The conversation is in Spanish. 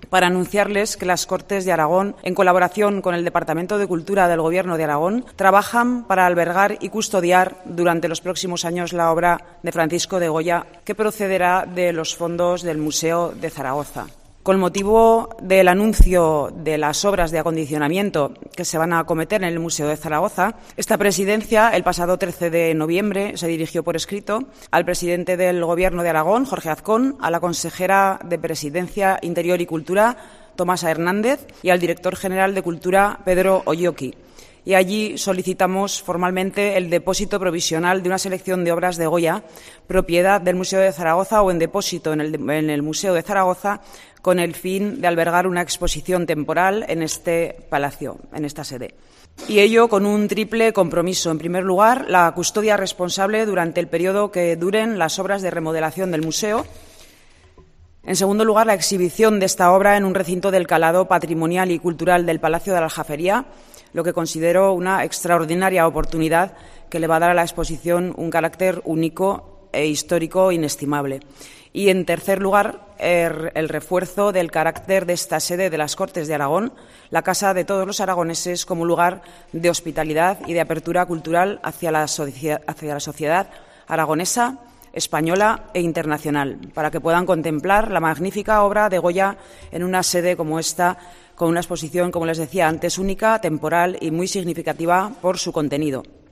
para anunciarles que las Cortes de Aragón, en colaboración con el Departamento de Cultura del Gobierno de Aragón, trabajan para albergar y custodiar durante los próximos años la obra de Francisco de Goya, que procederá de los fondos del Museo de Zaragoza. Con motivo del anuncio de las obras de acondicionamiento que se van a acometer en el Museo de Zaragoza, esta Presidencia, el pasado 13 de noviembre, se dirigió por escrito al presidente del Gobierno de Aragón, Jorge Azcón, a la consejera de Presidencia, Interior y Cultura, Tomasa Hernández, y al director general de Cultura, Pedro Oyoki. Y allí solicitamos formalmente el depósito provisional de una selección de obras de Goya, propiedad del Museo de Zaragoza o en depósito en el Museo de Zaragoza, con el fin de albergar una exposición temporal en este palacio, en esta sede. Y ello con un triple compromiso. En primer lugar, la custodia responsable durante el periodo que duren las obras de remodelación del museo. En segundo lugar, la exhibición de esta obra en un recinto del calado patrimonial y cultural del Palacio de la Aljafería, lo que considero una extraordinaria oportunidad que le va a dar a la exposición un carácter único e histórico inestimable. Y, en tercer lugar, el refuerzo del carácter de esta sede de las Cortes de Aragón, la casa de todos los aragoneses, como lugar de hospitalidad y de apertura cultural hacia la sociedad aragonesa, española e internacional, para que puedan contemplar la magnífica obra de Goya en una sede como esta, con una exposición, como les decía antes, única, temporal y muy significativa por su contenido.